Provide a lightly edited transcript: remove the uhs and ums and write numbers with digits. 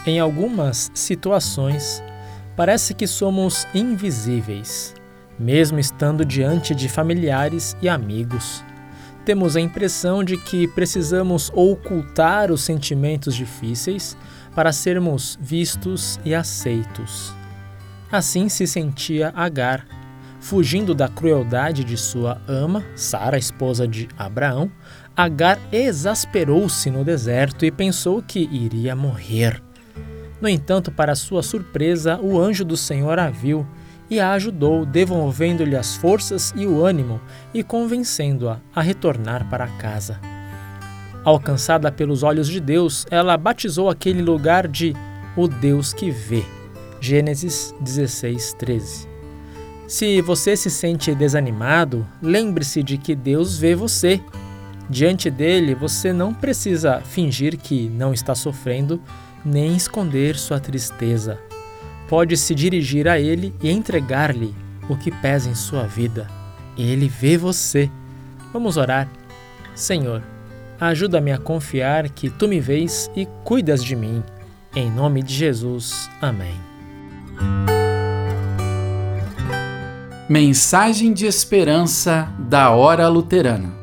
Em algumas situações, parece que somos invisíveis, mesmo estando diante de familiares e amigos. Temos a impressão de que precisamos ocultar os sentimentos difíceis para sermos vistos e aceitos. Assim se sentia Agar. Fugindo da crueldade de sua ama, Sara, esposa de Abraão, Agar exasperou-se no deserto e pensou que iria morrer. No entanto, para sua surpresa, o anjo do Senhor a viu e a ajudou, devolvendo-lhe as forças e o ânimo e convencendo-a a retornar para casa. Alcançada pelos olhos de Deus, ela batizou aquele lugar de O Deus que Vê. Gênesis 16:13. Se você se sente desanimado, lembre-se de que Deus vê você. Diante dele, você não precisa fingir que não está sofrendo, nem esconder sua tristeza. Pode se dirigir a ele e entregar-lhe o que pesa em sua vida. Ele vê você. Vamos orar. Senhor, ajuda-me a confiar que tu me vês e cuidas de mim. Em nome de Jesus. Amém. Mensagem de esperança da Hora Luterana.